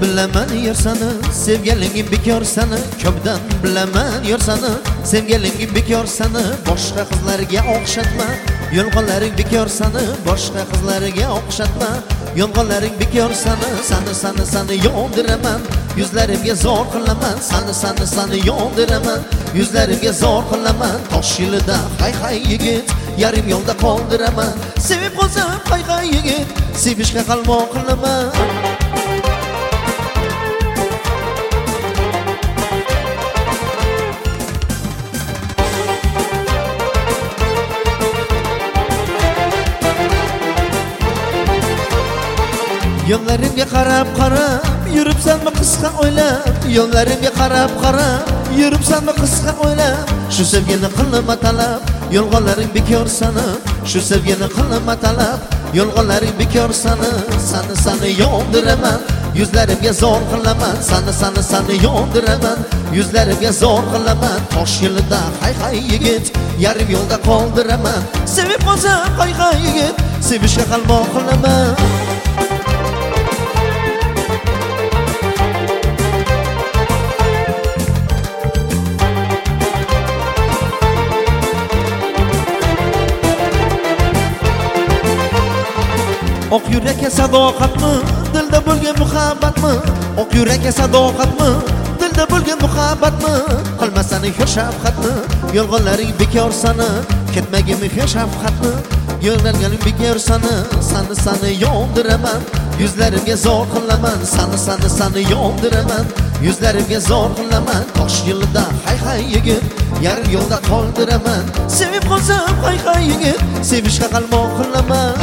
bilaman yor sani, sevgaling bekor sani. Ko'pdan bilaman yor sani, sevgaling bekor sani. Boshqa qizlarga o'xshatma, yolg'onlaring bekor sani. Boshqa qizlarga o'xshatma, yolg'onlaring bekor sani. Sani yondiraman, yuzlarimga zo'r qilaman. Sani yondiraman, yuzlarimga zo'r qilaman. Tosh yilida hay yigit, yarim yo'lda qoldiraman. Sevib qolsam hay yigit, sevishga qalmoq qilaman. Yo'llarimga qarab yuribsanmi qisqa o'ylab. Yo'llarimga qarab yuribsanmi qisqa o'ylab. Shu sevgini qilma talab, yolg'onlaring bekor sani. Shu sevgini qilma talab, yolg'onlaring bekor sani. Sani yondiraman, yuzlarimga zo'r qilaman. Sani yondiraman, yuzlarimga zo'r qilaman. Tosh yilida hay yigit, yarim yo'lda qoldiraman. Sevib qolsam hay yigit, sevishga qalmoq qilaman. Oq yurakka sadoqatmi, dilda bo'lgan muhabbatmi? Oq yurakka sadoqatmi, dilda bo'lgan muhabbatmi? Qilmasang mehr shafqatni, yolg'onlaring bekor sani. Ketmagin mehr shafqatni, yo'llaring bekor sani. Sani yondiraman, yuzlarimga zo'r qilaman. Sani yondiraman, yuzlarimga zo'r qilaman. Tosh yilida hay yigit, yarim yo'lda qoldiraman. Sevib qolsam hay yigit, sevishga qalmoq qilaman.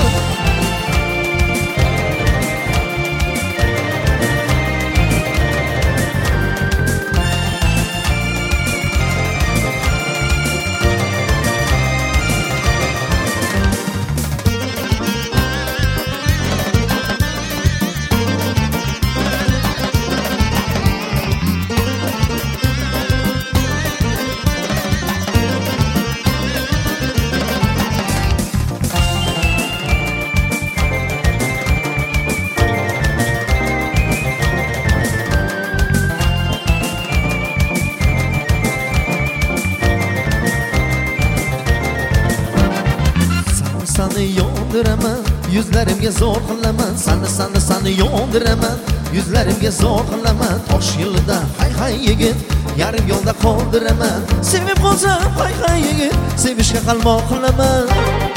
Sani yondiraman, yuzlarimga zo'r qilaman. Sani yondiraman, yuzlarimga zo'r qilaman. Tosh yilida hay yigit, yarim yo'lda qoldiraman. Sevib qolsam hay yigit, sevishga qalmoq qilaman.